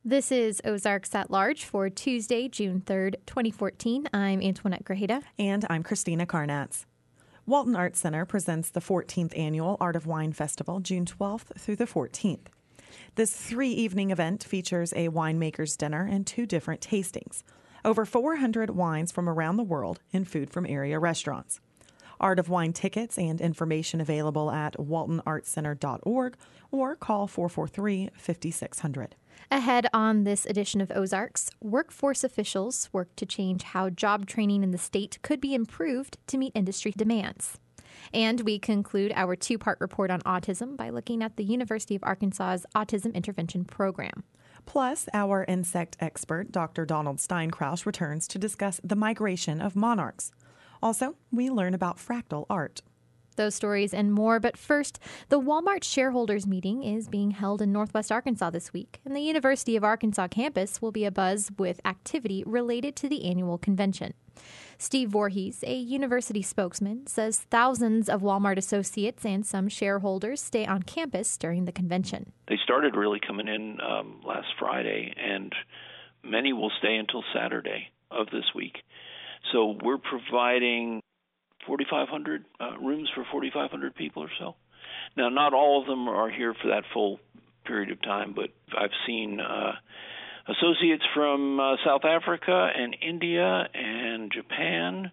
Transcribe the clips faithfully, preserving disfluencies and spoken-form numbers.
This is Ozarks at Large for Tuesday, June third, twenty fourteen. I'm Antoinette Grajeda. And I'm Christina Karnatz. Walton Arts Center presents the fourteenth Annual Art of Wine Festival, June twelfth through the fourteenth. This three-evening event features a winemaker's dinner and two different tastings, over four hundred wines from around the world, and food from area restaurants. Art of Wine tickets and information available at walton arts center dot org or call four four three, five six zero zero. Ahead on this edition of Ozarks, workforce officials work to change how job training in the state could be improved to meet industry demands. And we conclude our two-part report on autism by looking at the University of Arkansas's Autism Intervention Program. Plus, our insect expert, Doctor Donald Steinkrausch, returns to discuss the migration of monarchs. Also, we learn about fractal art. Those stories and more, but first, the Walmart shareholders meeting is being held in Northwest Arkansas this week, and the University of Arkansas campus will be abuzz with activity related to the annual convention. Steve Voorhees, a university spokesman, says thousands of Walmart associates and some shareholders stay on campus during the convention. They started really coming in um, last Friday, and many will stay until Saturday of this week. So we're providing forty-five hundred uh, rooms for forty-five hundred people or so. Now, not all of them are here for that full period of time, but I've seen uh, associates from uh, South Africa and India and Japan.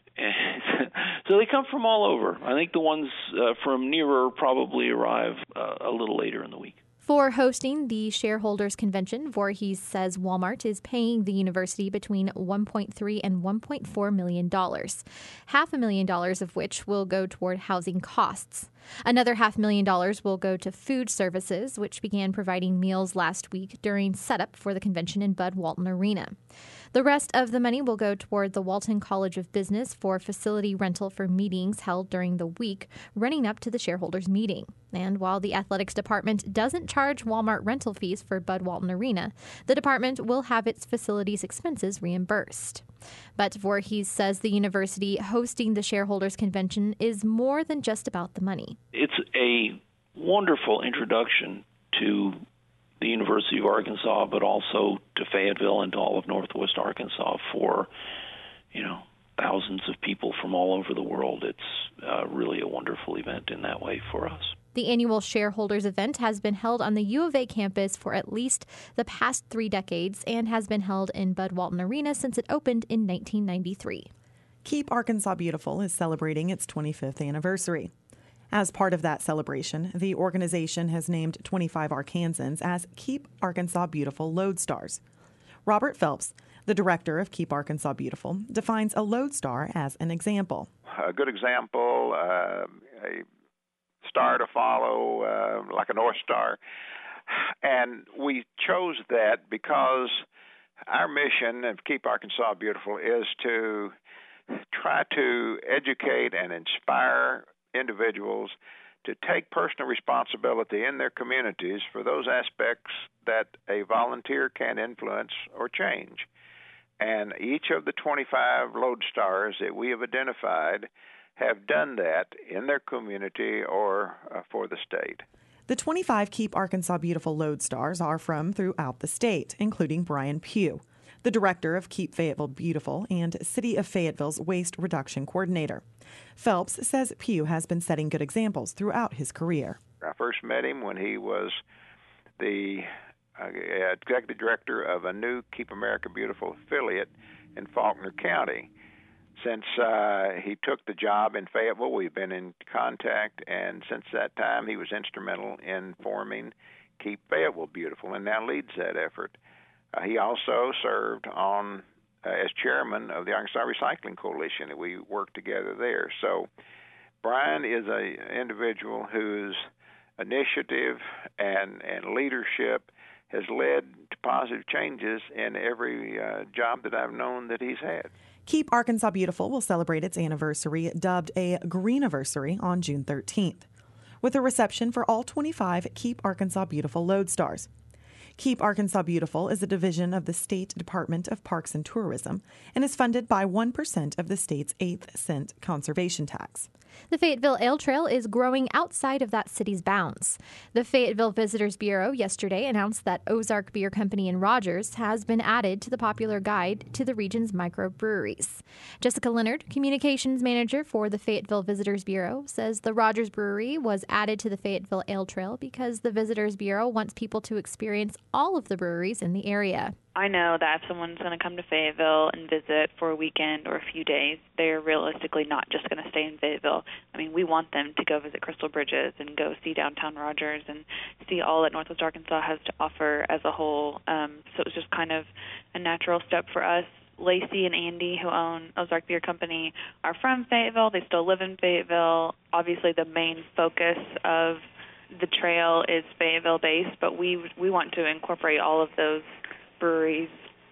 And so they come from all over. I think the ones uh, from nearer probably arrive uh, a little later in the week. For hosting the shareholders convention, Voorhees says Walmart is paying the university between one point three and one point four million dollars, half a million dollars of which will go toward housing costs. Another half million dollars will go to food services, which began providing meals last week during setup for the convention in Bud Walton Arena. The rest of the money will go toward the Walton College of Business for facility rental for meetings held during the week running up to the shareholders meeting. And while the athletics department doesn't charge Walmart rental fees for Bud Walton Arena, the department will have its facilities expenses reimbursed. But Voorhees says the university hosting the shareholders convention is more than just about the money. It's a wonderful introduction to the University of Arkansas, but also to Fayetteville and to all of Northwest Arkansas for, you know, thousands of people from all over the world. It's uh, really a wonderful event in that way for us. The annual shareholders event has been held on the U of A campus for at least the past three decades and has been held in Bud Walton Arena since it opened in nineteen ninety-three. Keep Arkansas Beautiful is celebrating its twenty-fifth anniversary. As part of that celebration, the organization has named twenty-five Arkansans as Keep Arkansas Beautiful Lodestars. Robert Phelps, the director of Keep Arkansas Beautiful, defines a lodestar as an example. A good example, uh, a star to follow, uh, like a North Star. And we chose that because our mission of Keep Arkansas Beautiful is to try to educate and inspire individuals to take personal responsibility in their communities for those aspects that a volunteer can influence or change. And each of the twenty-five lodestars that we have identified have done that in their community or uh, for the state. The twenty-five Keep Arkansas Beautiful lodestars are from throughout the state, including Brian Pugh, the director of Keep Fayetteville Beautiful and City of Fayetteville's Waste Reduction Coordinator. Phelps says Pugh has been setting good examples throughout his career. I first met him when he was the uh, executive director of a new Keep America Beautiful affiliate in Faulkner County. Since uh, he took the job in Fayetteville, we've been in contact, and since that time he was instrumental in forming Keep Fayetteville Beautiful and now leads that effort. Uh, he also served on uh, as chairman of the Arkansas Recycling Coalition, and we worked together there. So Brian is an individual whose initiative and, and leadership has led to positive changes in every uh, job that I've known that he's had. Keep Arkansas Beautiful will celebrate its anniversary, dubbed a Greeniversary, on June thirteenth, with a reception for all twenty-five Keep Arkansas Beautiful lodestars. Keep Arkansas Beautiful is a division of the State Department of Parks and Tourism and is funded by one percent of the state's eighth cent conservation tax. The Fayetteville Ale Trail is growing outside of that city's bounds. The Fayetteville Visitors Bureau yesterday announced that Ozark Beer Company in Rogers has been added to the popular guide to the region's microbreweries. Jessica Leonard, communications manager for the Fayetteville Visitors Bureau, says the Rogers Brewery was added to the Fayetteville Ale Trail because the Visitors Bureau wants people to experience all of the breweries in the area. I know that if someone's going to come to Fayetteville and visit for a weekend or a few days, they're realistically not just going to stay in Fayetteville. I mean, we want them to go visit Crystal Bridges and go see downtown Rogers and see all that Northwest Arkansas has to offer as a whole. Um, so it was just kind of a natural step for us. Lacey and Andy, who own Ozark Beer Company, are from Fayetteville. They still live in Fayetteville. Obviously, the main focus of the trail is Fayetteville-based, but we we want to incorporate all of those breweries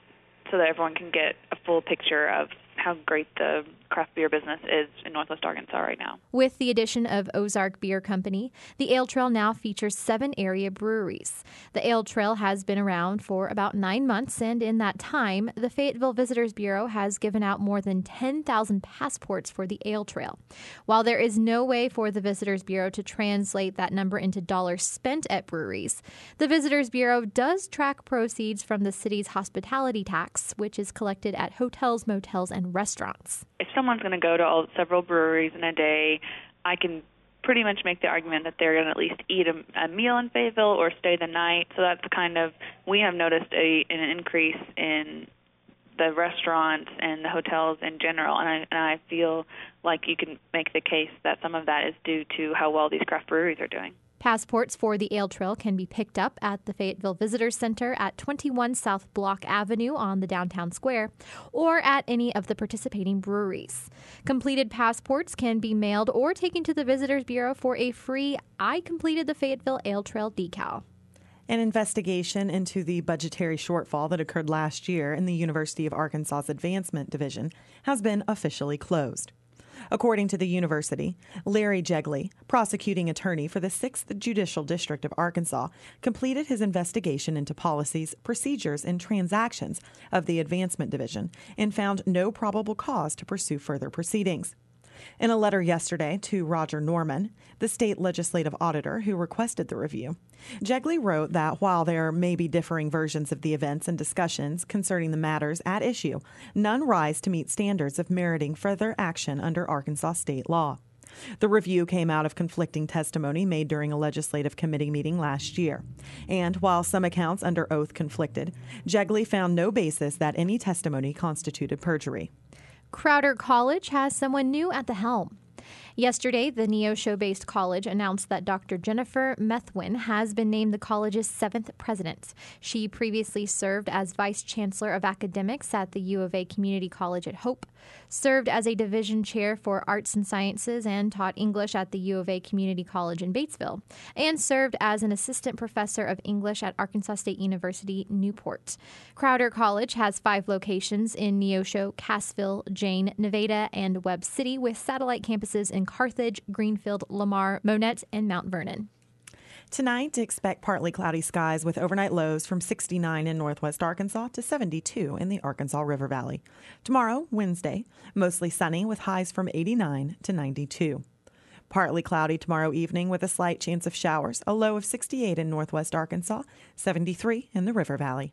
so that everyone can get a full picture of how great the craft beer business is in Northwest Arkansas right now. With the addition of Ozark Beer Company, the Ale Trail now features seven area breweries. The Ale Trail has been around for about nine months, and in that time, the Fayetteville Visitors Bureau has given out more than ten thousand passports for the Ale Trail. While there is no way for the Visitors Bureau to translate that number into dollars spent at breweries, the Visitors Bureau does track proceeds from the city's hospitality tax, which is collected at hotels, motels, and restaurants. If someone's going to go to all several breweries in a day, I can pretty much make the argument that they're going to at least eat a, a meal in Fayetteville or stay the night. So that's kind of, we have noticed a, an increase in the restaurants and the hotels in general, and I, and I feel like you can make the case that some of that is due to how well these craft breweries are doing. Passports for the Ale Trail can be picked up at the Fayetteville Visitors Center at twenty-one South Block Avenue on the downtown square, or at any of the participating breweries. Completed passports can be mailed or taken to the Visitors Bureau for a free I Completed the Fayetteville Ale Trail decal. An investigation into the budgetary shortfall that occurred last year in the University of Arkansas's Advancement Division has been officially closed. According to the university, Larry Jegley, prosecuting attorney for the sixth Judicial District of Arkansas, completed his investigation into policies, procedures, and transactions of the Advancement Division and found no probable cause to pursue further proceedings. In a letter yesterday to Roger Norman, the state legislative auditor who requested the review, Jegley wrote that while there may be differing versions of the events and discussions concerning the matters at issue, none rise to meet standards of meriting further action under Arkansas state law. The review came out of conflicting testimony made during a legislative committee meeting last year. And while some accounts under oath conflicted, Jegley found no basis that any testimony constituted perjury. Crowder College has someone new at the helm. Yesterday, the Neosho-based college announced that Doctor Jennifer Methwin has been named the college's seventh president. She previously served as vice chancellor of academics at the U of A Community College at Hope, served as a division chair for arts and sciences and taught English at the U of A Community College in Batesville, and served as an assistant professor of English at Arkansas State University, Newport. Crowder College has five locations in Neosho, Cassville, Jane, Nevada, and Webb City, with satellite campuses in Carthage, Greenfield, Lamar, Monette, and Mount Vernon. Tonight, expect partly cloudy skies with overnight lows from sixty-nine in northwest Arkansas to seventy-two in the Arkansas River Valley. Tomorrow, Wednesday, mostly sunny with highs from eighty-nine to ninety-two. Partly cloudy tomorrow evening with a slight chance of showers, a low of sixty-eight in northwest Arkansas, seventy-three in the River Valley.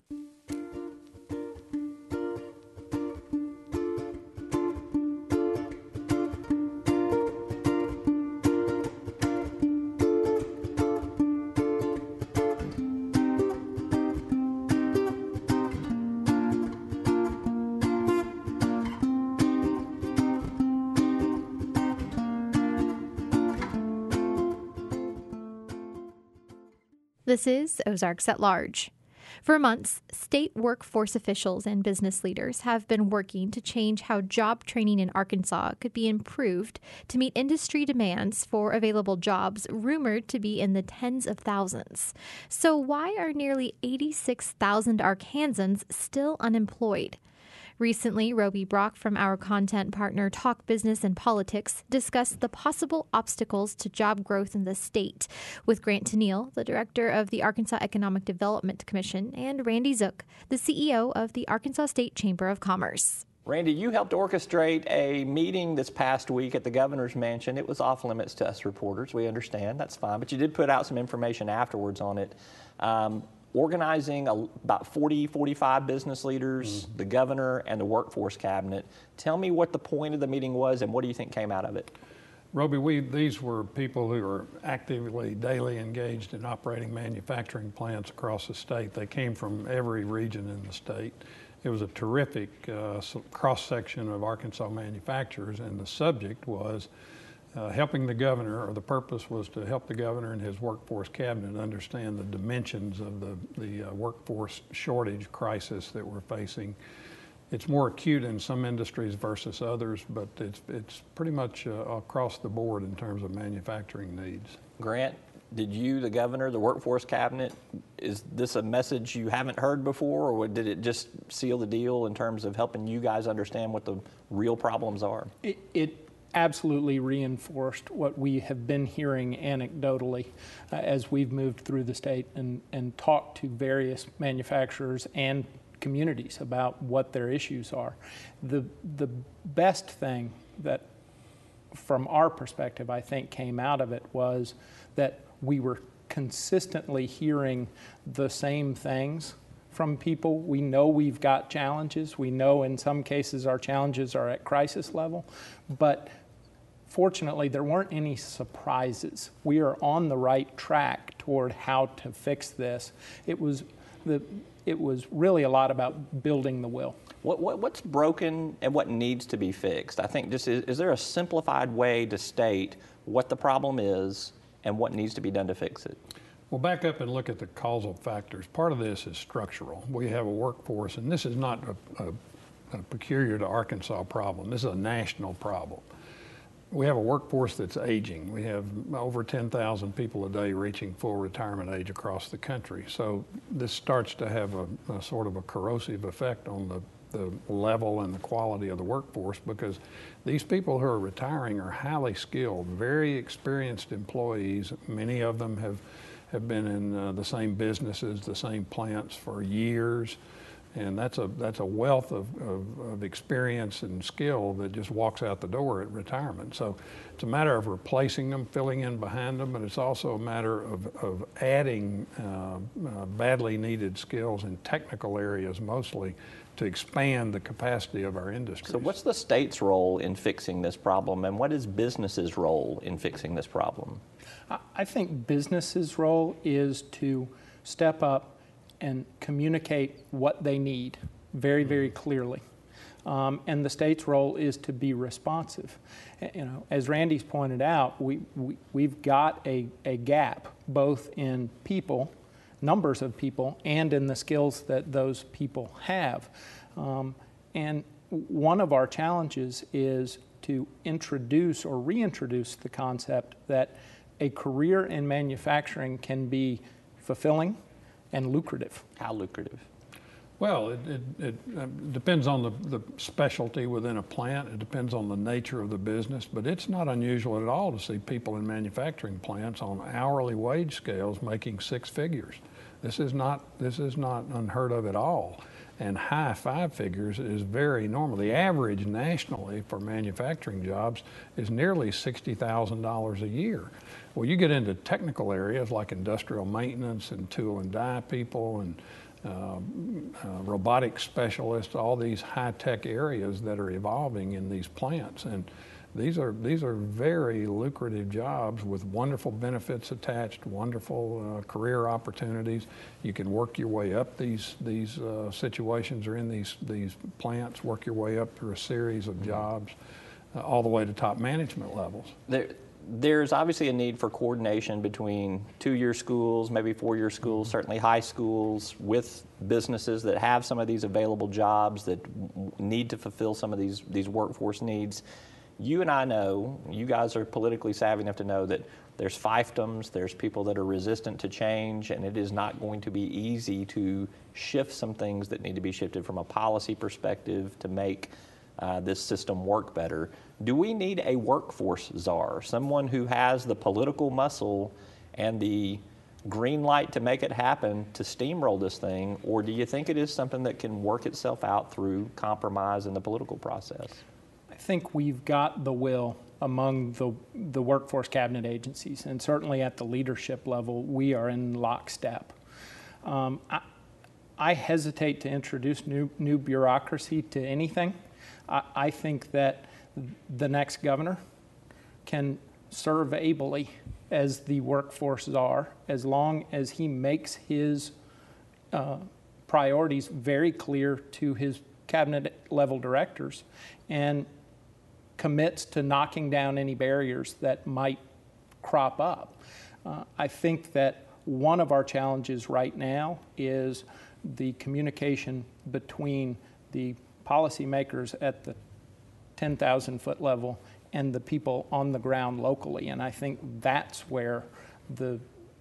This is Ozarks at Large. For months, state workforce officials and business leaders have been working to change how job training in Arkansas could be improved to meet industry demands for available jobs rumored to be in the tens of thousands. So why are nearly eighty-six thousand Arkansans still unemployed? Recently, Roby Brock from our content partner Talk Business and Politics discussed the possible obstacles to job growth in the state with Grant Tennille, the director of the Arkansas Economic Development Commission, and Randy Zook, the C E O of the Arkansas State Chamber of Commerce. Randy, you helped orchestrate a meeting this past week at the governor's mansion. It was off limits to us reporters. We understand. That's fine. But you did put out some information afterwards on it. Um, organizing a, about forty, forty-five business leaders, mm. the governor, and the workforce cabinet. Tell me what the point of the meeting was and what do you think came out of it? Roby, we, these were people who are actively, daily engaged in operating manufacturing plants across the state. They came from every region in the state. It was a terrific uh, cross-section of Arkansas manufacturers, and the subject was uh, helping the governor, or the purpose was to help the governor and his workforce cabinet understand the dimensions of the, the uh, workforce shortage crisis that we're facing. It's more acute in some industries versus others, but it's, it's pretty much uh, across the board in terms of manufacturing needs. Grant, did you, the governor, the workforce cabinet, is this a message you haven't heard before, or did it just seal the deal in terms of helping you guys understand what the real problems are? It, it absolutely reinforced what we have been hearing anecdotally uh, as we've moved through the state and, and talked to various manufacturers and communities about what their issues are. The, the best thing that, from our perspective, I think came out of it was that we were consistently hearing the same things from people. We know we've got challenges. We know in some cases our challenges are at crisis level, but fortunately there weren't any surprises. We are on the right track toward how to fix this. It was the It was really a lot about building the will. What, what, what's broken and what needs to be fixed? I think just is, is there a simplified way to state what the problem is and what needs to be done to fix it? Well, back up and look at the causal factors. Part of this is structural. We have a workforce, and this is not a, a, a peculiar to Arkansas problem. This is a national problem. We have a workforce that's aging. We have over ten thousand people a day reaching full retirement age across the country. So this starts to have a, a sort of a corrosive effect on the, the level and the quality of the workforce, because these people who are retiring are highly skilled, very experienced employees. Many of them have, have been in uh, the same businesses, the same plants for years. And that's a that's a wealth of, of, of experience and skill that just walks out the door at retirement. So it's a matter of replacing them, filling in behind them, but it's also a matter of, of adding uh, uh, badly needed skills in technical areas mostly to expand the capacity of our industry. So what's the state's role in fixing this problem, and what is business's role in fixing this problem? I think business's role is to step up and communicate what they need very, very clearly. Um, and the state's role is to be responsive. You know, as Randy's pointed out, we, we, we've got a, a gap both in people, numbers of people, and in the skills that those people have. Um, and one of our challenges is to introduce or reintroduce the concept that a career in manufacturing can be fulfilling and lucrative. How lucrative? Well, it, it, it uh, depends on the, the specialty within a plant. It depends on the nature of the business, but it's not unusual at all to see people in manufacturing plants on hourly wage scales making six figures. This is not, this is not unheard of at all. And high five figures is very normal. The average nationally for manufacturing jobs is nearly sixty thousand dollars a year. Well, you get into technical areas like industrial maintenance and tool and die people and uh, uh, robotic specialists, all these high-tech areas that are evolving in these plants. And these are, these are very lucrative jobs with wonderful benefits attached, wonderful uh, career opportunities. You can work your way up these, these uh, situations or in these, these plants, work your way up through a series of jobs, uh, all the way to top management levels. There, there's obviously a need for coordination between two-year schools, maybe four-year schools, certainly high schools, with businesses that have some of these available jobs that need to fulfill some of these, these workforce needs. You and I know, you guys are politically savvy enough to know that there's fiefdoms, there's people that are resistant to change, and it is not going to be easy to shift some things that need to be shifted from a policy perspective to make uh, this system work better. Do we need a workforce czar, someone who has the political muscle and the green light to make it happen, to steamroll this thing, or do you think it is something that can work itself out through compromise in the political process? I think we've got the will among the, the workforce cabinet agencies, and certainly at the leadership level, we are in lockstep. Um, I, I hesitate to introduce new, new bureaucracy to anything. I, I think that the next governor can serve ably as the workforces are, as long as he makes his uh, priorities very clear to his cabinet level directors and commits to knocking down any barriers that might crop up. Uh, I think that one of our challenges right now is the communication between the policymakers at the ten thousand foot level and the people on the ground locally. And I think that's where the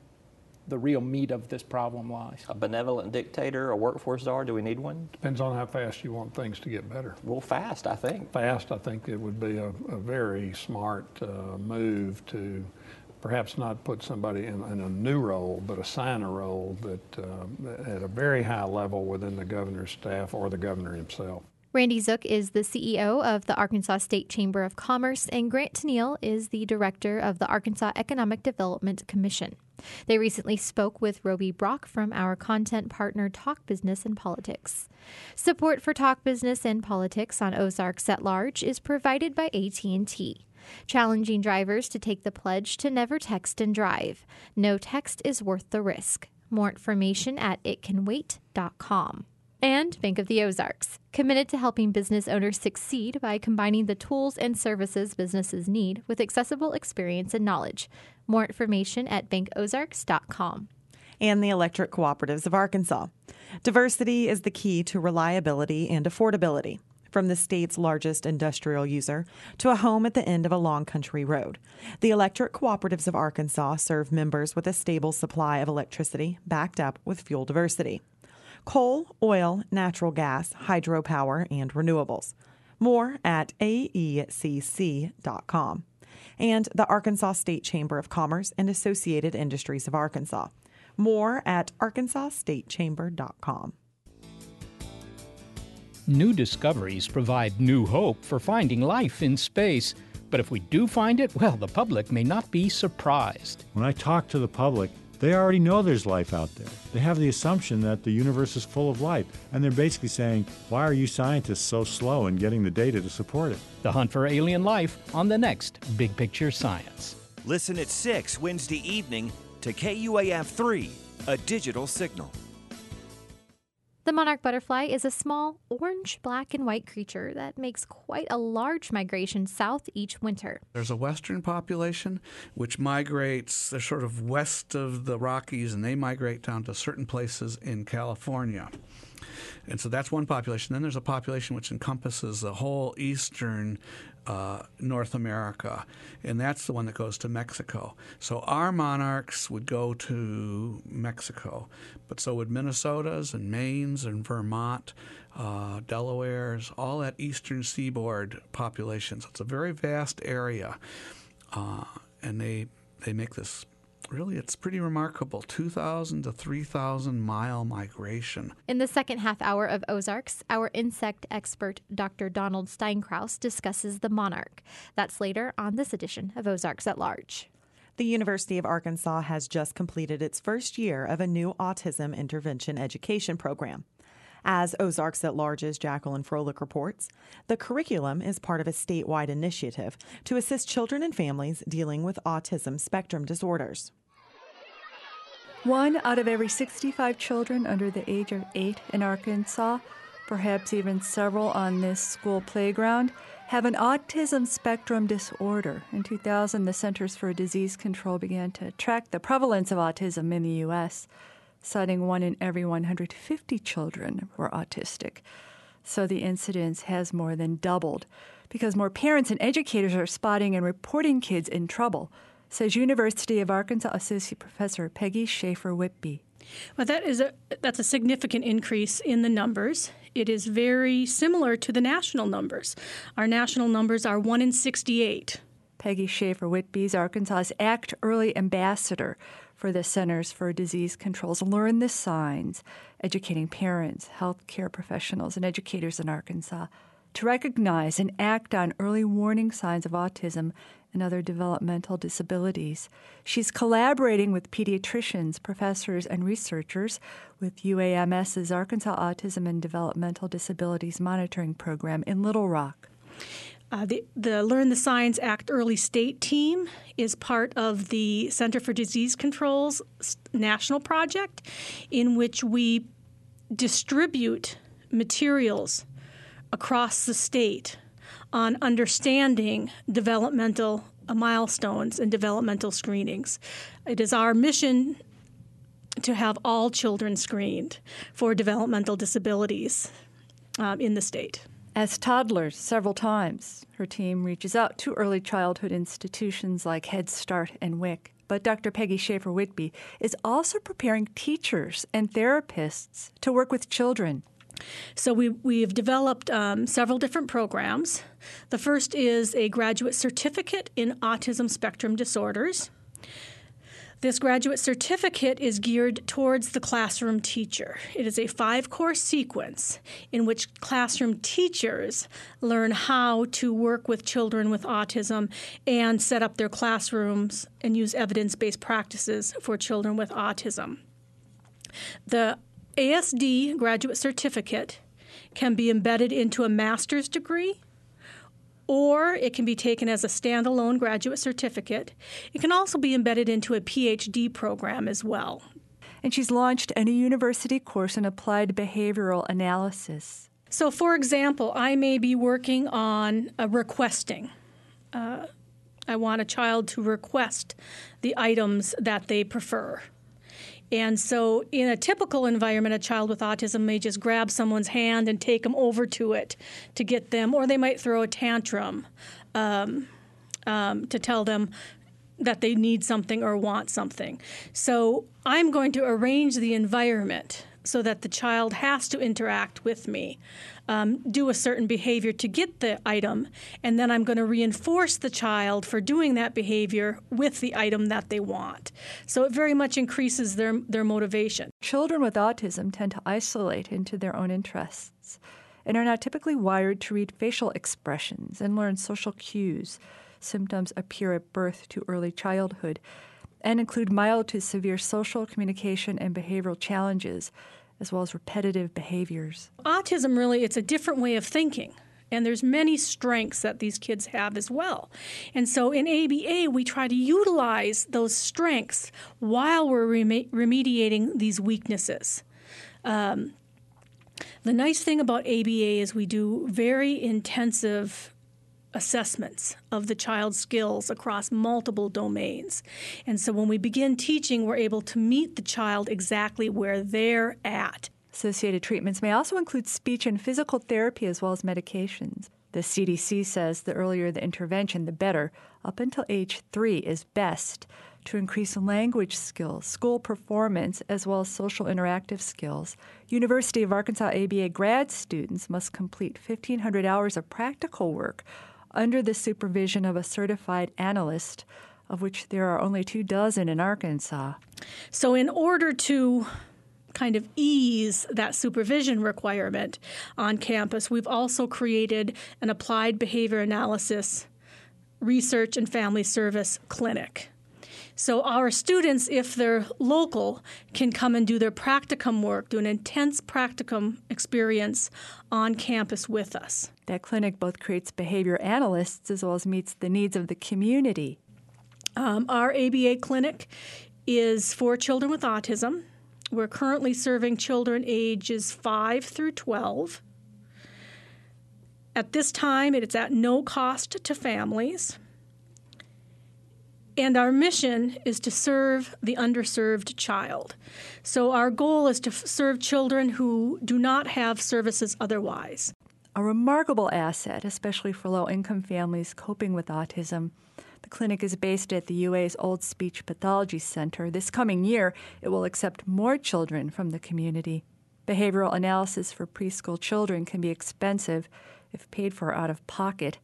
the real meat of this problem lies. A benevolent dictator, a workforce czar, do we need one? Depends on how fast you want things to get better. Well, fast, I think. Fast, I think it would be a, a very smart uh, move to perhaps not put somebody in, in a new role, but assign a role that uh, at a very high level within the governor's staff or the governor himself. Randy Zook is the C E O of the Arkansas State Chamber of Commerce, and Grant Tennille is the director of the Arkansas Economic Development Commission. They recently spoke with Roby Brock from our content partner Talk Business and Politics. Support for Talk Business and Politics on Ozarks at Large is provided by A T and T, challenging drivers to take the pledge to never text and drive. No text is worth the risk. More information at it can wait dot com. And Bank of the Ozarks, committed to helping business owners succeed by combining the tools and services businesses need with accessible experience and knowledge. More information at bank ozarks dot com. And the Electric Cooperatives of Arkansas. Diversity is the key to reliability and affordability. From the state's largest industrial user to a home at the end of a long country road, the Electric Cooperatives of Arkansas serve members with a stable supply of electricity backed up with fuel diversity. Coal, oil, natural gas, hydropower, and renewables. More at A E C C dot com. And the Arkansas State Chamber of Commerce and Associated Industries of Arkansas. More at arkansas state chamber dot com. New discoveries provide new hope for finding life in space. But if we do find it, well, the public may not be surprised. When I talk to the public, they already know there's life out there. They have the assumption that the universe is full of life, and they're basically saying, why are you scientists so slow in getting the data to support it? The hunt for alien life on the next Big Picture Science. Listen at six Wednesday evening to K U A F three, a digital signal. The monarch butterfly is a small orange, black, and white creature that makes quite a large migration south each winter. There's a western population which migrates, they're sort of west of the Rockies, and they migrate down to certain places in California. And so that's one population. Then there's a population which encompasses the whole eastern uh, North America, and that's the one that goes to Mexico. So our monarchs would go to Mexico, but so would Minnesota's and Maine's and Vermont, uh, Delaware's, all that eastern seaboard population. So it's a very vast area, uh, and they they make this. Really, it's pretty remarkable, two thousand to three thousand mile migration. In the second half hour of Ozarks, our insect expert, Doctor Donald Steinkraus, discusses the monarch. That's later on this edition of Ozarks at Large. The University of Arkansas has just completed its first year of a new autism intervention education program. As Ozarks at Large's Jacqueline Froelich reports, the curriculum is part of a statewide initiative to assist children and families dealing with autism spectrum disorders. One out of every sixty-five children under the age of eight in Arkansas, perhaps even several on this school playground, have an autism spectrum disorder. In two thousand, the Centers for Disease Control began to track the prevalence of autism in the U S, citing one in every one hundred fifty children were autistic. So the incidence has more than doubled because more parents and educators are spotting and reporting kids in trouble, says University of Arkansas Associate Professor Peggy Schaefer-Whitby. Well, that is a that's a significant increase in the numbers. It is very similar to the national numbers. Our national numbers are one in sixty-eight. Peggy Schaefer-Whitby is Arkansas's ACT Early Ambassador for the Centers for Disease Control's Learn the Signs, educating parents, healthcare professionals, and educators in Arkansas to recognize and act on early warning signs of autism and other developmental disabilities. She's collaborating with pediatricians, professors, and researchers with U A M S's Arkansas Autism and Developmental Disabilities Monitoring Program in Little Rock. Uh, the, the Learn the Signs Act Early State team is part of the Center for Disease Control's national project, in which we distribute materials across the state on understanding developmental milestones and developmental screenings. It is our mission to have all children screened for developmental disabilities um, in the state. As toddlers, several times, her team reaches out to early childhood institutions like Head Start and W I C. But Doctor Peggy Schaefer-Whitby is also preparing teachers and therapists to work with children. So we, we've developed um, several different programs. The first is a graduate certificate in autism spectrum disorders. This graduate certificate is geared towards the classroom teacher. It is a five-course sequence in which classroom teachers learn how to work with children with autism and set up their classrooms and use evidence-based practices for children with autism. The A S D graduate certificate can be embedded into a master's degree, or it can be taken as a standalone graduate certificate. It can also be embedded into a P H D program as well. And she's launched a new university course in applied behavioral analysis. So, for example, I may be working on a requesting. Uh, I want a child to request the items that they prefer. And so in a typical environment, a child with autism may just grab someone's hand and take them over to it to get them, or they might throw a tantrum um, um, to tell them that they need something or want something. So I'm going to arrange the environment so that the child has to interact with me, um, do a certain behavior to get the item, and then I'm going to reinforce the child for doing that behavior with the item that they want. So it very much increases their, their motivation. Children with autism tend to isolate into their own interests and are not typically wired to read facial expressions and learn social cues. Symptoms appear at birth to early childhood and include mild to severe social, communication, and behavioral challenges, as well as repetitive behaviors. Autism really, it's a different way of thinking, and there's many strengths that these kids have as well. And so in A B A, we try to utilize those strengths while we're rem- remediating these weaknesses. Um, the nice thing about A B A is we do very intensive assessments of the child's skills across multiple domains. And so when we begin teaching, we're able to meet the child exactly where they're at. Associated treatments may also include speech and physical therapy as well as medications. The C D C says the earlier the intervention, the better. Up until age three is best to increase language skills, school performance, as well as social interactive skills. University of Arkansas A B A grad students must complete fifteen hundred hours of practical work under the supervision of a certified analyst, of which there are only two dozen in Arkansas. So in order to kind of ease that supervision requirement on campus, we've also created an applied behavior analysis research and family service clinic. So our students, if they're local, can come and do their practicum work, do an intense practicum experience on campus with us. That clinic both creates behavior analysts as well as meets the needs of the community. Um, our A B A clinic is for children with autism. We're currently serving children ages five through twelve. At this time, it's at no cost to families. And our mission is to serve the underserved child. So our goal is to f- serve children who do not have services otherwise. A remarkable asset, especially for low-income families coping with autism. The clinic is based at the U A's Old Speech Pathology Center. This coming year, it will accept more children from the community. Behavioral analysis for preschool children can be expensive if paid for out of pocket.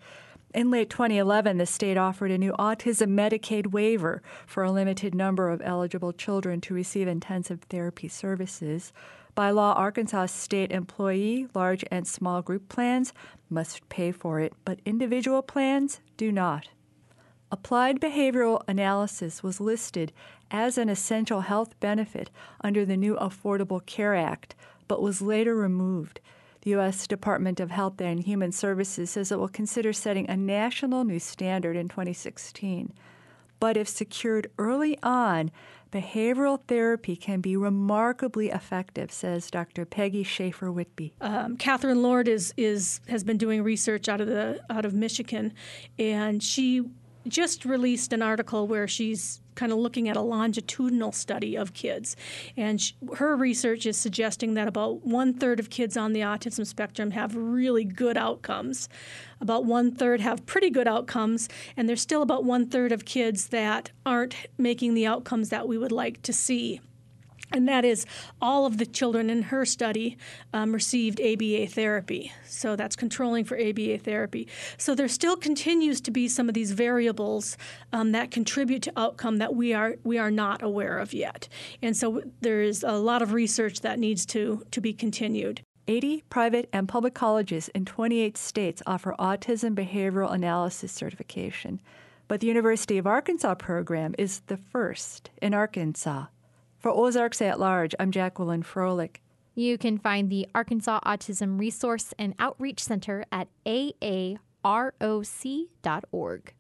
In late twenty eleven, the state offered a new autism Medicaid waiver for a limited number of eligible children to receive intensive therapy services. By law, Arkansas state employee, large and small group plans must pay for it, but individual plans do not. Applied behavioral analysis was listed as an essential health benefit under the new Affordable Care Act, but was later removed. The U S Department of Health and Human Services says it will consider setting a national new standard in twenty sixteen. But if secured early on, behavioral therapy can be remarkably effective, says Doctor Peggy Schaefer-Whitby. Um, Catherine Lord is is has been doing research out of the out of Michigan, and she just released an article where she's kind of looking at a longitudinal study of kids. And sh- her research is suggesting that about one-third of kids on the autism spectrum have really good outcomes. About one-third have pretty good outcomes, and there's still about one-third of kids that aren't making the outcomes that we would like to see. And that is all of the children in her study um, received A B A therapy. So that's controlling for A B A therapy. So there still continues to be some of these variables um, that contribute to outcome that we are we are not aware of yet. And so there is a lot of research that needs to, to be continued. eighty private and public colleges in twenty-eight states offer autism behavioral analysis certification. But the University of Arkansas program is the first in Arkansas. For Ozarks at Large, I'm Jacqueline Froelich. You can find the Arkansas Autism Resource and Outreach Center at A A R O C dot org.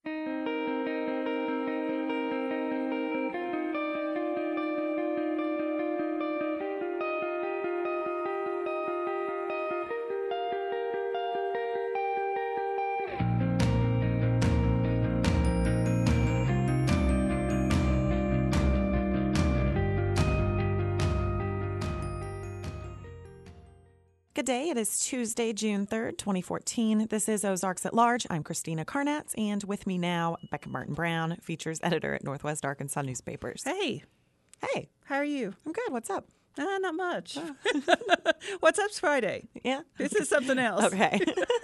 Good day. It is Tuesday, June third, twenty fourteen. This is Ozarks at Large. I'm Christina Carnatz, and with me now, Becca Martin-Brown, features editor at Northwest Arkansas Newspapers. Hey. Hey. How are you? I'm good. What's up? Uh, not much. Uh. What's up's Friday? Yeah. This is something else. Okay.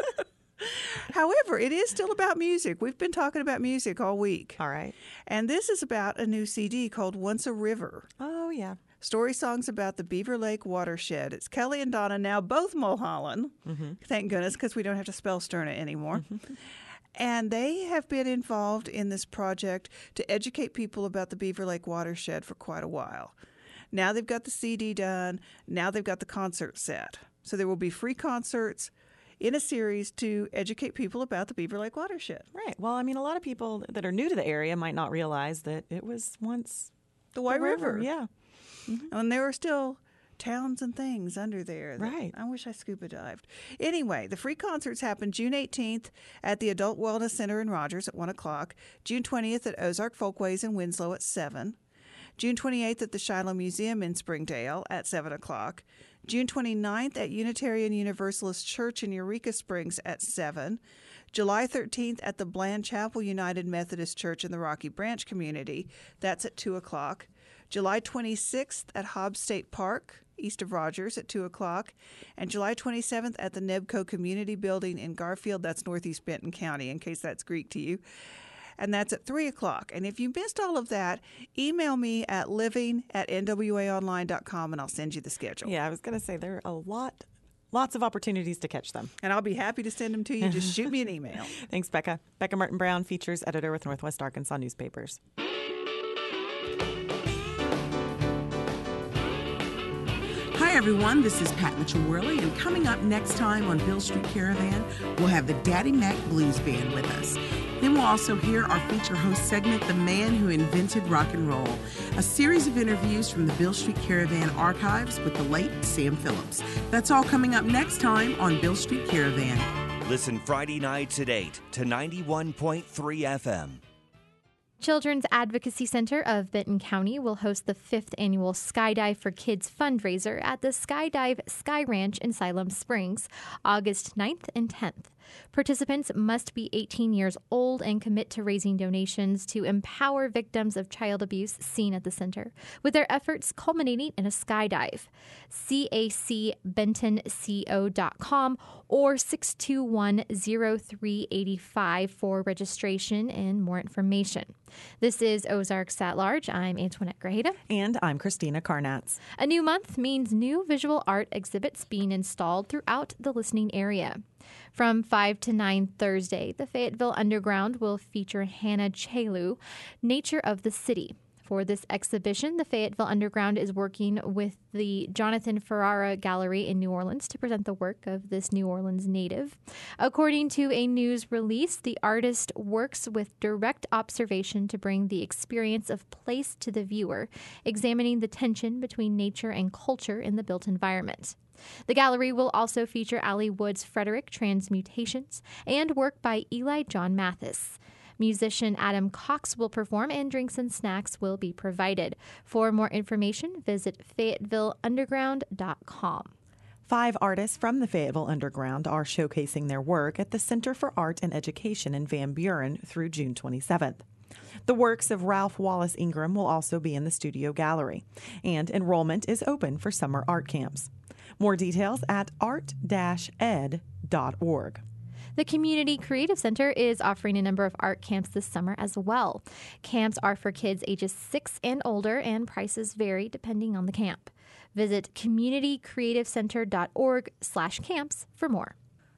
However, it is still about music. We've been talking about music all week. All right. And this is about a new C D called Once a River. Oh, yeah. Story songs about the Beaver Lake watershed. It's Kelly and Donna, now both Mulholland. Mm-hmm. Thank goodness, because we don't have to spell Sterna anymore. Mm-hmm. And they have been involved in this project to educate people about the Beaver Lake watershed for quite a while. Now they've got the C D done. Now they've got the concert set. So there will be free concerts in a series to educate people about the Beaver Lake watershed. Right. Well, I mean, a lot of people that are new to the area might not realize that it was once the White the river. River. Yeah. Mm-hmm. And there are still towns and things under there. That right. I wish I scuba dived. Anyway, the free concerts happen June eighteenth at the Adult Wellness Center in Rogers at one o'clock, June twentieth at Ozark Folkways in Winslow at seven, June twenty-eighth at the Shiloh Museum in Springdale at seven o'clock, June twenty-ninth at Unitarian Universalist Church in Eureka Springs at seven, July thirteenth at the Bland Chapel United Methodist Church in the Rocky Branch community. That's at two o'clock. July twenty-sixth at Hobbs State Park, east of Rogers, at two o'clock. And July twenty-seventh at the Nebco Community Building in Garfield. That's northeast Benton County, in case that's Greek to you. And that's at three o'clock. And if you missed all of that, email me at living at n w a online dot com, and I'll send you the schedule. Yeah, I was going to say there are a lot, lots of opportunities to catch them. And I'll be happy to send them to you. Just shoot me an email. Thanks, Becca. Becca Martin-Brown, features editor with Northwest Arkansas Newspapers. Hi, everyone. This is Pat Mitchell-Worley, and coming up next time on Bill Street Caravan, we'll have the Daddy Mac Blues Band with us. Then we'll also hear our feature host segment, The Man Who Invented Rock and Roll, a series of interviews from the Bill Street Caravan archives with the late Sam Phillips. That's all coming up next time on Bill Street Caravan. Listen Friday nights at eight to ninety-one point three F M. Children's Advocacy Center of Benton County will host the fifth annual Skydive for Kids fundraiser at the Skydive Sky Ranch in Siloam Springs, August ninth and tenth. Participants must be eighteen years old and commit to raising donations to empower victims of child abuse seen at the center, with their efforts culminating in a skydive. C A C benton co dot com or six two one, zero three eight five for registration and more information. This is Ozarks at Large. I'm Antoinette Grajeda. And I'm Christina Karnatz. A new month means new visual art exhibits being installed throughout the listening area. From five to nine Thursday, the Fayetteville Underground will feature Hannah Chelu, Nature of the City. For this exhibition, the Fayetteville Underground is working with the Jonathan Ferrara Gallery in New Orleans to present the work of this New Orleans native. According to a news release, the artist works with direct observation to bring the experience of place to the viewer, examining the tension between nature and culture in the built environment. The gallery will also feature Allie Wood's Frederick Transmutations and work by Eli John Mathis. Musician Adam Cox will perform and drinks and snacks will be provided. For more information, visit fayetteville underground dot com. Five artists from the Fayetteville Underground are showcasing their work at the Center for Art and Education in Van Buren through June twenty-seventh. The works of Ralph Wallace Ingram will also be in the studio gallery, and enrollment is open for summer art camps. More details at art dash ed dot org. The Community Creative Center is offering a number of art camps this summer as well. Camps are for kids ages six and older, and prices vary depending on the camp. Visit community creative center dot org slash camps for more.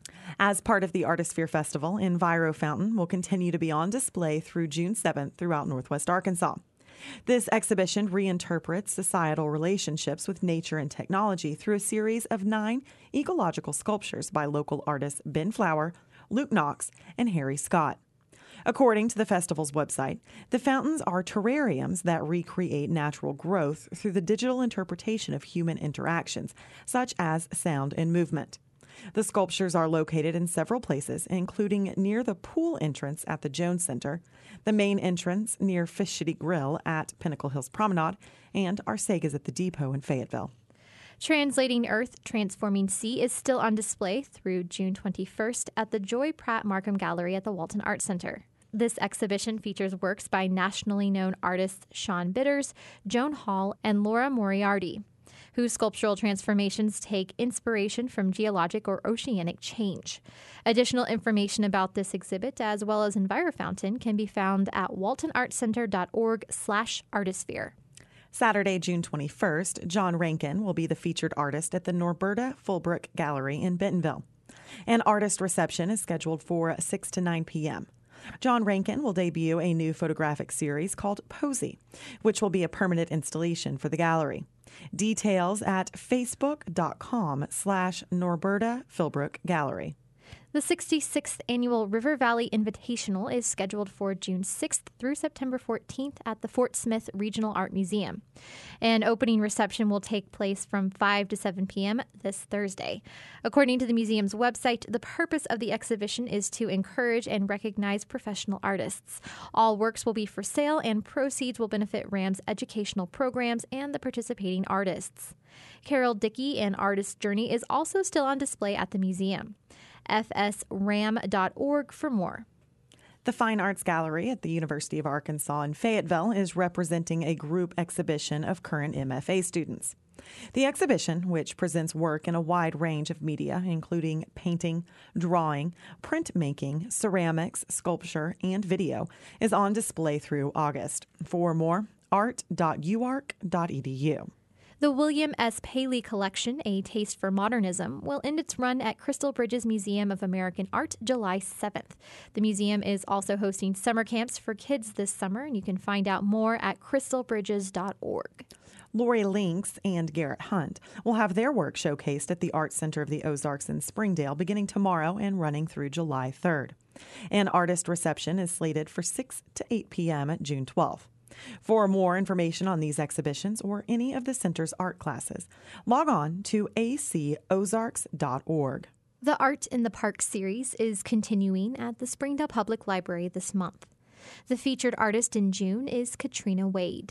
As part of the Artisphere Festival, Enviro Fountain will continue to be on display through June seventh throughout Northwest Arkansas. This exhibition reinterprets societal relationships with nature and technology through a series of nine ecological sculptures by local artists Ben Flower, Luke Knox, and Harry Scott. According to the festival's website, the fountains are terrariums that recreate natural growth through the digital interpretation of human interactions, such as sound and movement. The sculptures are located in several places, including near the pool entrance at the Jones Center, the main entrance near Fish City Grill at Pinnacle Hills Promenade, and Arcega's at the Depot in Fayetteville. Translating Earth, Transforming Sea is still on display through June twenty-first at the Joy Pratt Markham Gallery at the Walton Art Center. This exhibition features works by nationally known artists Sean Bitters, Joan Hall, and Laura Moriarty, whose sculptural transformations take inspiration from geologic or oceanic change. Additional information about this exhibit, as well as EnviroFountain, can be found at walton art center dot org slash artisphere. Saturday, June twenty-first, John Rankin will be the featured artist at the Norberta Fulbrook Gallery in Bentonville. An artist reception is scheduled for six to nine p.m. John Rankin will debut a new photographic series called Posy, which will be a permanent installation for the gallery. Details at facebook.com slash Norberta Philbrook Gallery. The sixty-sixth Annual River Valley Invitational is scheduled for June sixth through September fourteenth at the Fort Smith Regional Art Museum. An opening reception will take place from five to seven p.m. this Thursday. According to the museum's website, the purpose of the exhibition is to encourage and recognize professional artists. All works will be for sale, and proceeds will benefit R A M's educational programs and the participating artists. Carol Dickey and Artist Journey is also still on display at the museum. f s ram dot org for more. The Fine Arts Gallery at the University of Arkansas in Fayetteville is representing a group exhibition of current M F A students. The exhibition, which presents work in a wide range of media, including painting, drawing, printmaking, ceramics, sculpture, and video, is on display through August. For more, art dot u ark dot e d u. The William S. Paley Collection, A Taste for Modernism, will end its run at Crystal Bridges Museum of American Art July seventh. The museum is also hosting summer camps for kids this summer, and you can find out more at crystal bridges dot org. Lori Links and Garrett Hunt will have their work showcased at the Art Center of the Ozarks in Springdale beginning tomorrow and running through July third. An artist reception is slated for six to eight p.m. at June twelfth. For more information on these exhibitions or any of the center's art classes, log on to a c ozarks dot org. The Art in the Park series is continuing at the Springdale Public Library this month. The featured artist in June is Katrina Wade.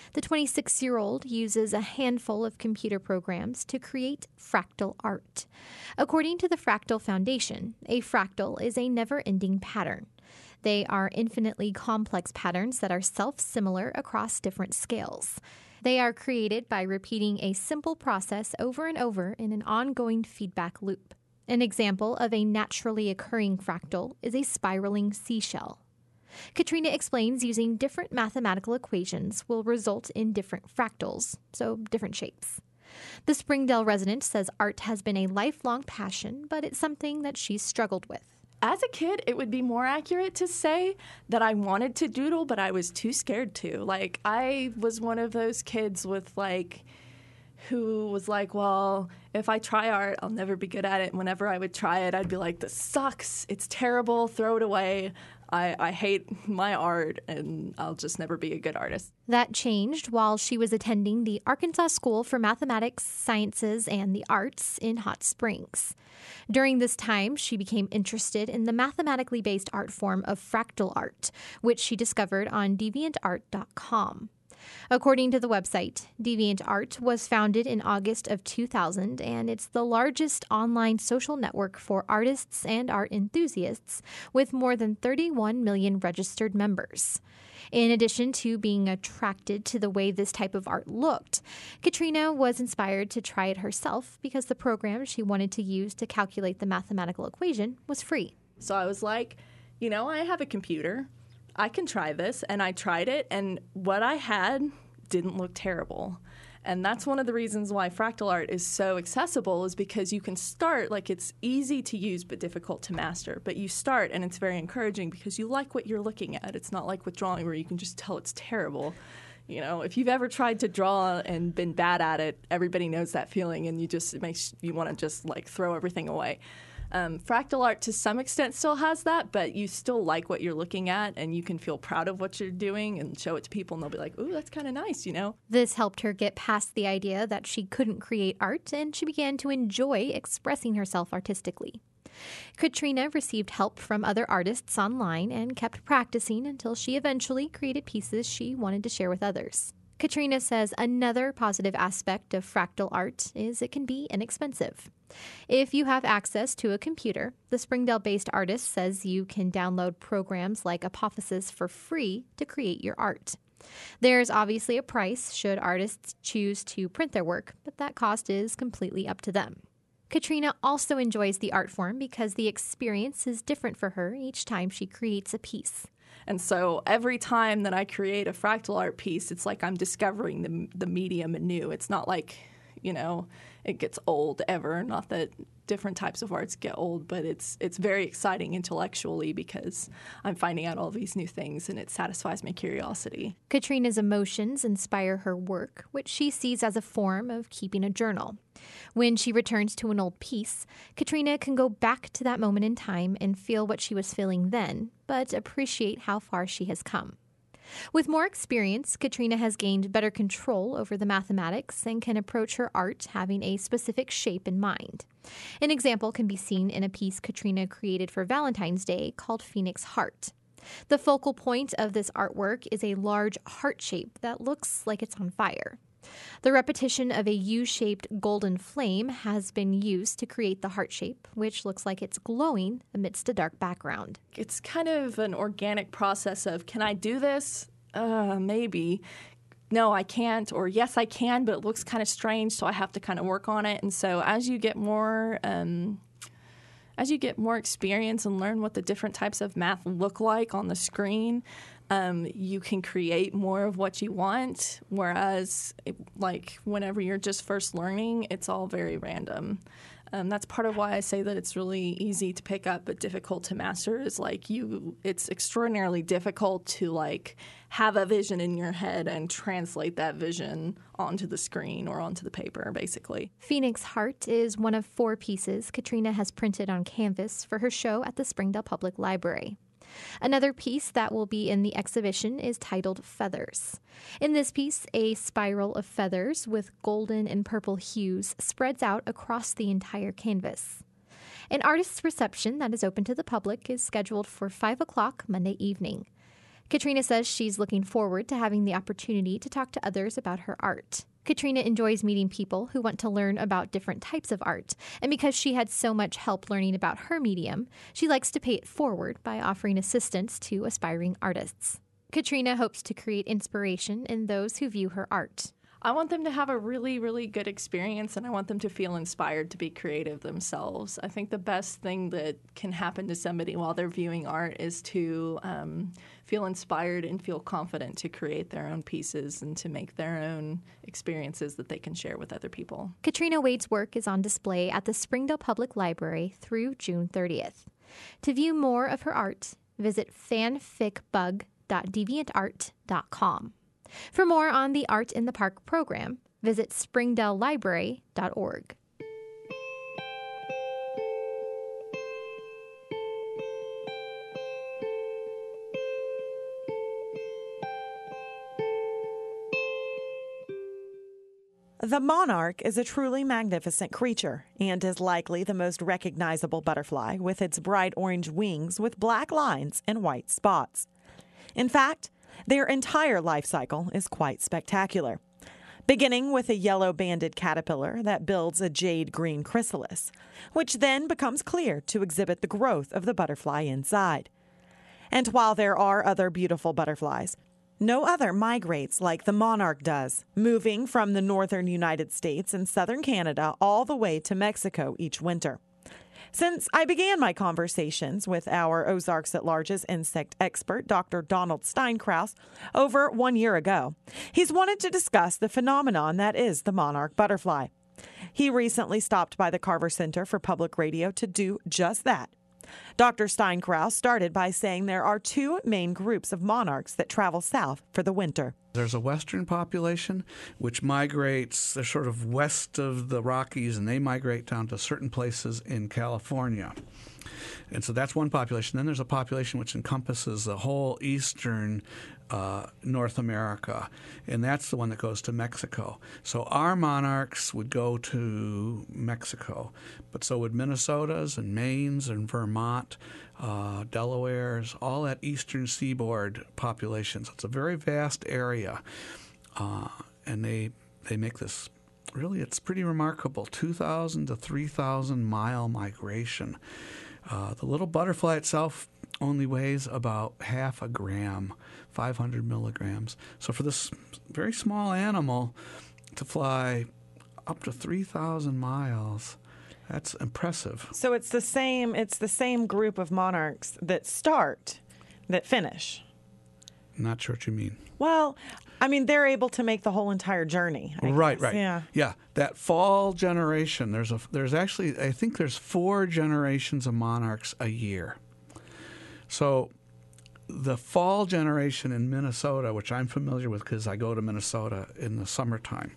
The twenty-six-year-old uses a handful of computer programs to create fractal art. According to the Fractal Foundation, a fractal is a never-ending pattern. They are infinitely complex patterns that are self-similar across different scales. They are created by repeating a simple process over and over in an ongoing feedback loop. An example of a naturally occurring fractal is a spiraling seashell. Katrina explains using different mathematical equations will result in different fractals, so different shapes. The Springdale resident says art has been a lifelong passion, but it's something that she's struggled with. As a kid, it would be more accurate to say that I wanted to doodle, but I was too scared to. Like, I was one of those kids with, like, who was like, well, if I try art, I'll never be good at it. And whenever I would try it, I'd be like, this sucks. It's terrible. Throw it away. I, I hate my art, and I'll just never be a good artist. That changed while she was attending the Arkansas School for Mathematics, Sciences, and the Arts in Hot Springs. During this time, she became interested in the mathematically based art form of fractal art, which she discovered on deviant art dot com. According to the website, DeviantArt was founded in August of two thousand, and it's the largest online social network for artists and art enthusiasts, with more than thirty-one million registered members. In addition to being attracted to the way this type of art looked, Katrina was inspired to try it herself because the program she wanted to use to calculate the mathematical equation was free. So I was like, you know, I have a computer. I can try this, and I tried it, and what I had didn't look terrible. And that's one of the reasons why fractal art is so accessible, is because you can start, like, it's easy to use but difficult to master. But you start, and it's very encouraging because you like what you're looking at. It's not like with drawing where you can just tell it's terrible. You know, if you've ever tried to draw and been bad at it, everybody knows that feeling, and you just, it makes you want to just, like, throw everything away. Um, fractal art to some extent still has that, but you still like what you're looking at, and you can feel proud of what you're doing and show it to people, and they'll be like, ooh, that's kind of nice, you know? This helped her get past the idea that she couldn't create art, and she began to enjoy expressing herself artistically. Katrina received help from other artists online and kept practicing until she eventually created pieces she wanted to share with others. Katrina says another positive aspect of fractal art is it can be inexpensive. If you have access to a computer, the Springdale-based artist says you can download programs like Apophysis for free to create your art. There's obviously a price should artists choose to print their work, but that cost is completely up to them. Katrina also enjoys the art form because the experience is different for her each time she creates a piece. And so every time that I create a fractal art piece, it's like I'm discovering the the medium anew. It's not like, you know, it gets old ever. Not that different types of arts get old, but it's it's very exciting intellectually because I'm finding out all these new things, and it satisfies my curiosity. Katrina's emotions inspire her work, which she sees as a form of keeping a journal. When she returns to an old piece, Katrina can go back to that moment in time and feel what she was feeling then, but appreciate how far she has come. With more experience, Katrina has gained better control over the mathematics and can approach her art having a specific shape in mind. An example can be seen in a piece Katrina created for Valentine's Day called Phoenix Heart. The focal point of this artwork is a large heart shape that looks like it's on fire. The repetition of a U-shaped golden flame has been used to create the heart shape, which looks like it's glowing amidst a dark background. It's kind of an organic process of, can I do this? Uh, maybe. No, I can't. Or yes, I can, but it looks kind of strange, so I have to kind of work on it. And so as you get more... Um, As you get more experience and learn what the different types of math look like on the screen, um, you can create more of what you want, whereas it, like whenever you're just first learning, it's all very random. Um, that's part of why I say that it's really easy to pick up but difficult to master is like you, it's extraordinarily difficult to like have a vision in your head and translate that vision onto the screen or onto the paper, basically. Phoenix Heart is one of four pieces Katrina has printed on canvas for her show at the Springdale Public Library. Another piece that will be in the exhibition is titled Feathers. In this piece, a spiral of feathers with golden and purple hues spreads out across the entire canvas. An artist's reception that is open to the public is scheduled for five o'clock Monday evening. Katrina says she's looking forward to having the opportunity to talk to others about her art. Katrina enjoys meeting people who want to learn about different types of art, and because she had so much help learning about her medium, she likes to pay it forward by offering assistance to aspiring artists. Katrina hopes to create inspiration in those who view her art. I want them to have a really, really good experience, and I want them to feel inspired to be creative themselves. I think the best thing that can happen to somebody while they're viewing art is to um, feel inspired and feel confident to create their own pieces and to make their own experiences that they can share with other people. Katrina Wade's work is on display at the Springdale Public Library through June thirtieth. To view more of her art, visit fanficbug dot deviant art dot com. For more on the Art in the Park program, visit springdale library dot org. The monarch is a truly magnificent creature and is likely the most recognizable butterfly with its bright orange wings with black lines and white spots. In fact, their entire life cycle is quite spectacular, beginning with a yellow-banded caterpillar that builds a jade-green chrysalis, which then becomes clear to exhibit the growth of the butterfly inside. And while there are other beautiful butterflies, no other migrates like the monarch does, moving from the northern United States and southern Canada all the way to Mexico each winter. Since I began my conversations with our Ozarks at Large's insect expert, Doctor Donald Steinkraus, over one year ago, he's wanted to discuss the phenomenon that is the monarch butterfly. He recently stopped by the Carver Center for Public Radio to do just that. Doctor Steinkraus started by saying there are two main groups of monarchs that travel south for the winter. There's a western population which migrates, they're sort of west of the Rockies, and they migrate down to certain places in California. And so that's one population. Then there's a population which encompasses the whole eastern uh, North America, and that's the one that goes to Mexico. So our monarchs would go to Mexico, but so would Minnesota's and Maine's and Vermont, uh, Delaware's, all that eastern seaboard population. So it's a very vast area, uh, and they they make this, really it's pretty remarkable, two thousand to three thousand mile migration. Uh, the little butterfly itself only weighs about half a gram, five hundred milligrams. So for this very small animal to fly up to three thousand miles, that's impressive. So it's the same. It's the same group of monarchs that start, that finish. Not sure what you mean. Well, I mean, they're able to make the whole entire journey. I right, guess. right. Yeah. Yeah. That fall generation, there's a there's actually I think there's four generations of monarchs a year. So the fall generation in Minnesota, which I'm familiar with because I go to Minnesota in the summertime,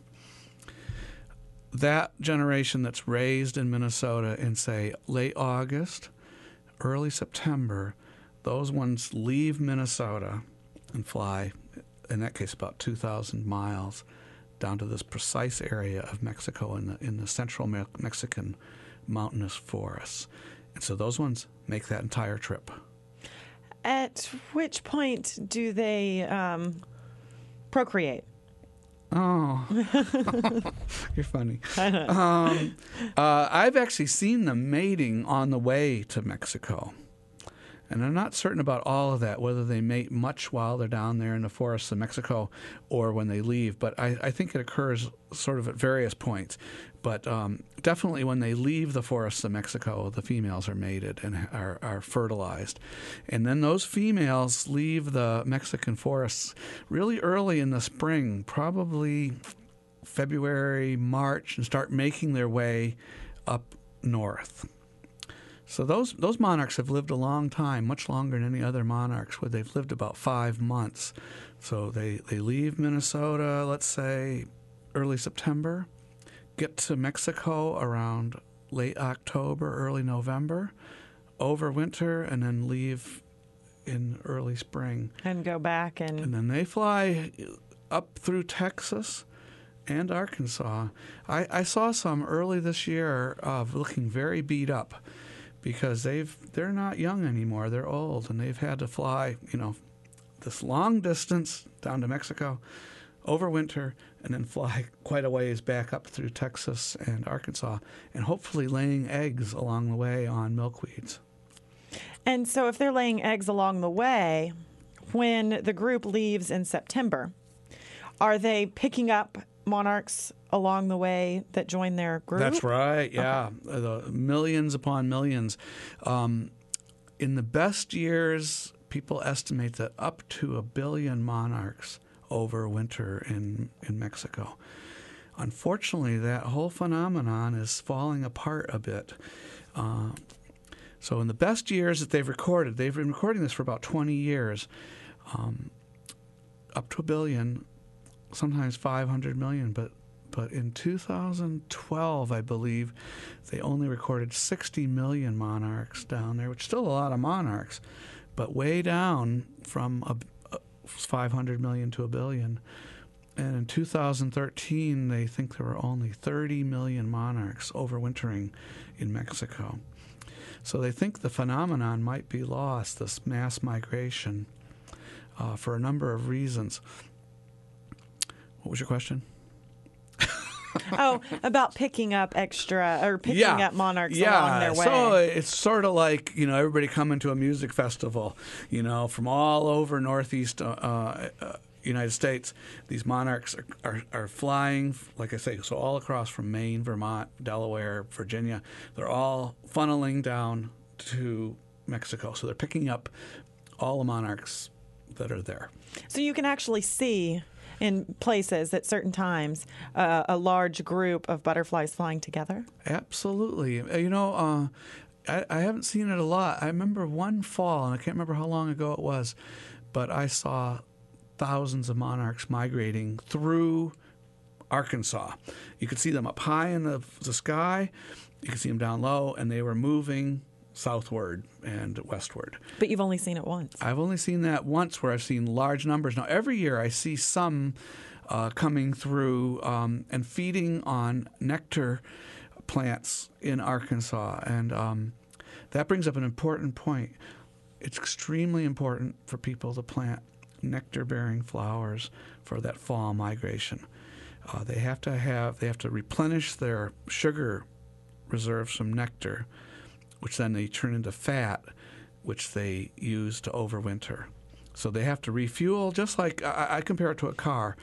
that generation that's raised in Minnesota in, say, late August, early September, those ones leave Minnesota and fly, in that case, about two thousand miles down to this precise area of Mexico in the, in the central Me- Mexican mountainous forests. And so those ones make that entire trip. At which point do they um, procreate? Oh, you're funny. I know. Um, uh, I've actually seen them mating on the way to Mexico. And I'm not certain about all of that, whether they mate much while they're down there in the forests of Mexico or when they leave. But I, I think it occurs sort of at various points. But um, definitely when they leave the forests of Mexico, the females are mated and are, are fertilized. And then those females leave the Mexican forests really early in the spring, probably February, March, and start making their way up north. So those those monarchs have lived a long time, much longer than any other monarchs, where they've lived about five months. So they, they leave Minnesota, let's say, early September, get to Mexico around late October, early November, overwinter, and then leave in early spring. And go back and... And then they fly up through Texas and Arkansas. I, I saw some early this year of looking very beat up, because they've they're not young anymore. They're old, and they've had to fly, you know, this long distance down to Mexico, overwinter, and then fly quite a ways back up through Texas and Arkansas, and hopefully laying eggs along the way on milkweeds. And so if they're laying eggs along the way, when the group leaves in September, are they picking up monarchs along the way that join their group? That's right, yeah. Okay. The millions upon millions. Um, in the best years, people estimate that up to a billion monarchs overwinter in, in Mexico. Unfortunately, that whole phenomenon is falling apart a bit. Uh, so in the best years that they've recorded, they've been recording this for about twenty years, um, up to a billion, sometimes five hundred million, but but in two thousand twelve, I believe, they only recorded sixty million monarchs down there, which is still a lot of monarchs, but way down from a, a five hundred million to a billion. And in two thousand thirteen, they think there were only thirty million monarchs overwintering in Mexico. So they think the phenomenon might be lost, this mass migration, uh, for a number of reasons. What was your question? Oh, about picking up extra or picking yeah. up monarchs yeah. along their way. So it's sort of like, you know, everybody coming to a music festival, you know, from all over Northeast uh, uh, United States. These monarchs are, are, are flying, like I say, so all across from Maine, Vermont, Delaware, Virginia. They're all funneling down to Mexico. So they're picking up all the monarchs that are there. So you can actually see in places at certain times uh, a large group of butterflies flying together? Absolutely. You know, uh, I, I haven't seen it a lot. I remember one fall, and I can't remember how long ago it was, but I saw thousands of monarchs migrating through Arkansas. You could see them up high in the, the sky. You could see them down low, and they were moving southward and westward. But you've only seen it once. I've only seen that once where I've seen large numbers. Now, every year I see some uh, coming through um, and feeding on nectar plants in Arkansas. And um, that brings up an important point. It's extremely important for people to plant nectar-bearing flowers for that fall migration. Uh, they have to have, they have to replenish their sugar reserves from nectar, which then they turn into fat, which they use to overwinter. So they have to refuel, just like I, I compare it to a car.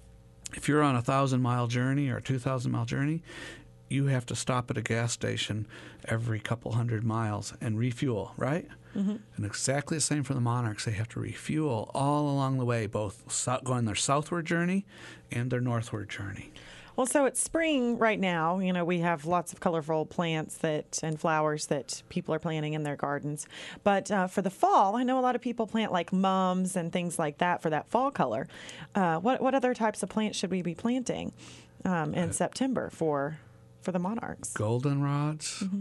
If you're on a thousand-mile journey or a two thousand mile journey, you have to stop at a gas station every couple hundred miles and refuel, right? Mm-hmm. And exactly the same for the monarchs. They have to refuel all along the way, both so- going their southward journey and their northward journey. Well, so it's spring right now. You know, we have lots of colorful plants that and flowers that people are planting in their gardens. But uh, for the fall, I know a lot of people plant like mums and things like that for that fall color. Uh, what what other types of plants should we be planting um, in uh, September for for the monarchs? Goldenrods, mm-hmm.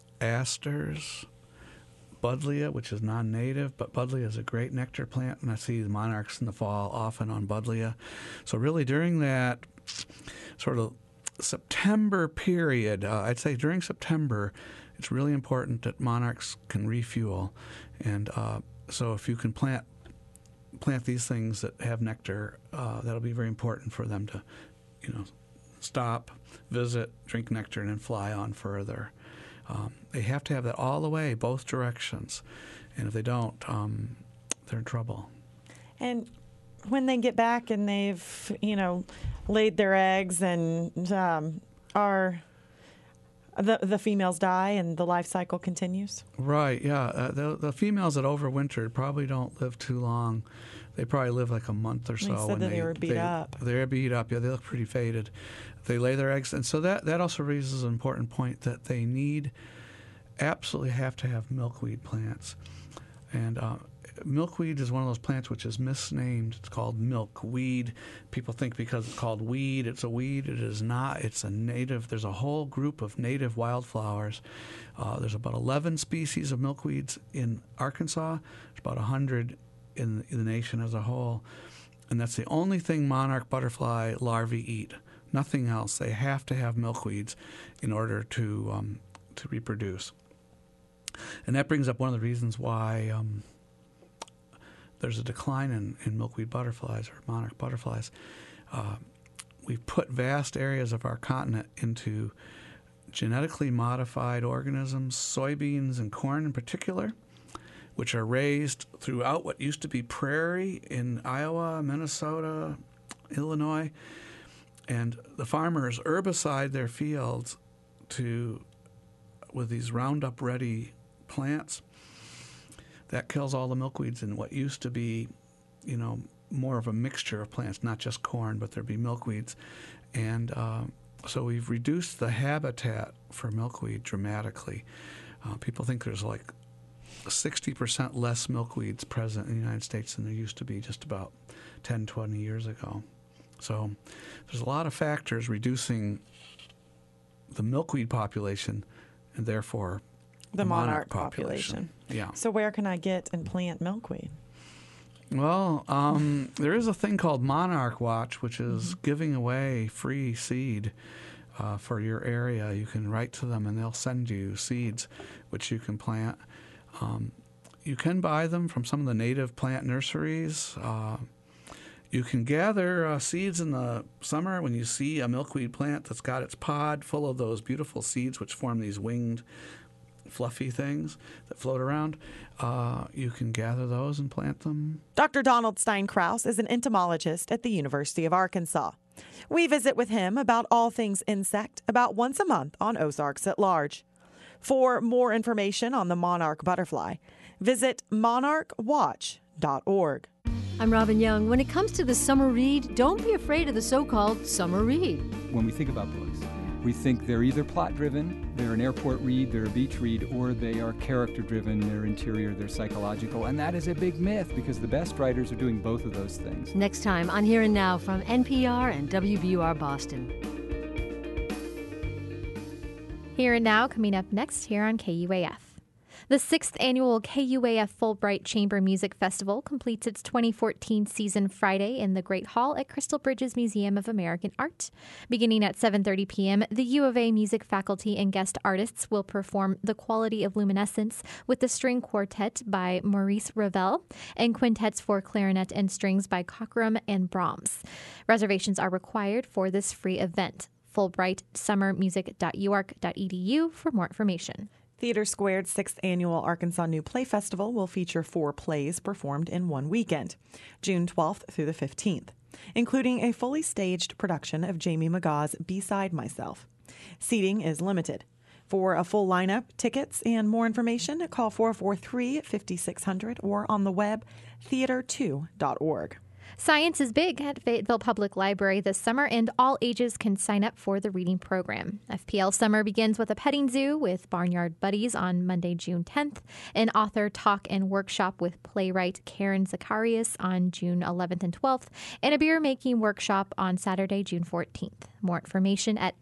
asters, buddleia, which is non-native, but buddleia is a great nectar plant, and I see the monarchs in the fall often on buddleia. So really during that sort of September period, uh, I'd say during September, it's really important that monarchs can refuel. And uh, so if you can plant plant these things that have nectar, uh, that'll be very important for them to, you know, stop, visit, drink nectar, and then fly on further. Um, they have to have that all the way, both directions. And if they don't, um, they're in trouble. And when they get back and they've, you know, laid their eggs and um, are the the females die and the life cycle continues? Right, yeah. Uh, the, the females that overwintered probably don't live too long. They probably live like a month or so. They said when that they, they were beat they, up. They're beat up, yeah. They look pretty faded. They lay their eggs. And so that, that also raises an important point that they need, absolutely have to have milkweed plants. And uh, milkweed is one of those plants which is misnamed. It's called milkweed. People think because it's called weed, it's a weed. It is not. It's a native. There's a whole group of native wildflowers. Uh, there's about eleven species of milkweeds in Arkansas. There's about one hundred in, in the nation as a whole. And that's the only thing monarch butterfly larvae eat. Nothing else. They have to have milkweeds in order to um, to reproduce. And that brings up one of the reasons why um, there's a decline in, in milkweed butterflies or monarch butterflies. Uh, we've put vast areas of our continent into genetically modified organisms, soybeans and corn in particular, which are raised throughout what used to be prairie in Iowa, Minnesota, Illinois. And the farmers herbicide their fields to with these Roundup-ready plants. That kills all the milkweeds in what used to be, you know, more of a mixture of plants, not just corn, but there'd be milkweeds. And uh, so we've reduced the habitat for milkweed dramatically. Uh, people think there's like sixty percent less milkweeds present in the United States than there used to be just about ten, twenty years ago. So there's a lot of factors reducing the milkweed population and therefore the, the monarch, monarch population. population. Yeah. So where can I get and plant milkweed? Well, um, there is a thing called Monarch Watch, which is mm-hmm. giving away free seed uh, for your area. You can write to them and they'll send you seeds which you can plant. Um, you can buy them from some of the native plant nurseries. Uh, you can gather uh, seeds in the summer when you see a milkweed plant that's got its pod full of those beautiful seeds which form these winged, fluffy things that float around. Uh, you can gather those and plant them. Doctor Donald Stein-Krause is an entomologist at the University of Arkansas. We visit with him about all things insect about once a month on Ozarks at Large. For more information on the monarch butterfly, visit monarch watch dot org. I'm Robin Young. When it comes to the summer read, don't be afraid of the so-called summer read. When we think about books, we think they're either plot-driven, they're an airport read, they're a beach read, or they are character-driven, they're interior, they're psychological. And that is a big myth because the best writers are doing both of those things. Next time on Here and Now from N P R and W B U R Boston. Here and Now coming up next here on K U A F. The sixth annual K U A F Fulbright Chamber Music Festival completes its twenty fourteen season Friday in the Great Hall at Crystal Bridges Museum of American Art. Beginning at seven thirty p.m., the U of A music faculty and guest artists will perform The Quality of Luminescence with the string quartet by Maurice Ravel and quintets for clarinet and strings by Cockrum and Brahms. Reservations are required for this free event. Fulbright summer music dot u ark dot e d u for more information. Theater Squared's sixth annual Arkansas New Play Festival will feature four plays performed in one weekend, June twelfth through the fifteenth, including a fully staged production of Jamie McGaw's Beside Myself. Seating is limited. For a full lineup, tickets, and more information, call four four three, five six zero zero or on the web, theater two dot org. Science is big at Fayetteville Public Library this summer, and all ages can sign up for the reading program. F P L Summer begins with a petting zoo with Barnyard Buddies on Monday, June tenth, an author talk and workshop with playwright Karen Zacharias on June eleventh and twelfth, and a beer-making workshop on Saturday, June fourteenth. More information at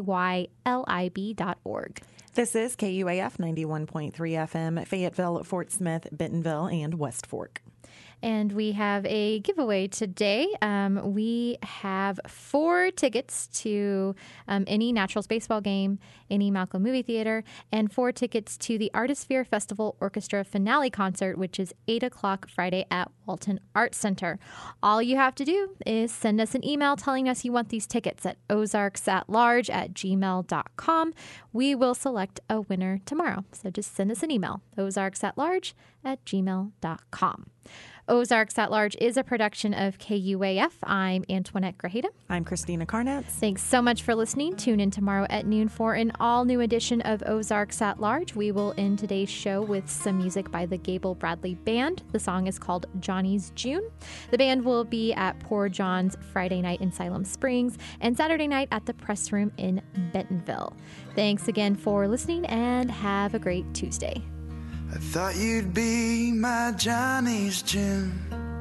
faylib dot org. This is K U A F ninety-one point three F M, Fayetteville, Fort Smith, Bentonville, and West Fork. And we have a giveaway today. Um, we have four tickets to um, any Naturals baseball game, any Malcolm movie theater, and four tickets to the Artisphere Festival Orchestra finale concert, which is eight o'clock Friday at Walton Arts Center. All you have to do is send us an email telling us you want these tickets at ozarksatlarge at gmail dot com. We will select a winner tomorrow. So just send us an email, ozarksatlarge at gmail dot com. Ozarks at Large is a production of K U A F. I'm Antoinette Grajeda. I'm Christina Carnatz. Thanks so much for listening. Tune in tomorrow at noon for an all-new edition of Ozarks at Large. We will end today's show with some music by the Gable Bradley Band. The song is called Johnny's June. The band will be at Poor John's Friday night in Siloam Springs and Saturday night at the Press Room in Bentonville. Thanks again for listening and have a great Tuesday. I thought you'd be my Johnny's June,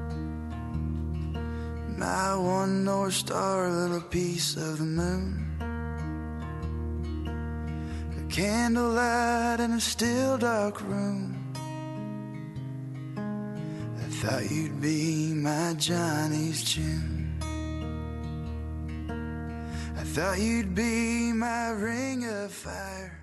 my one North Star, little piece of the moon, a candlelight in a still dark room. I thought you'd be my Johnny's June. I thought you'd be my ring of fire,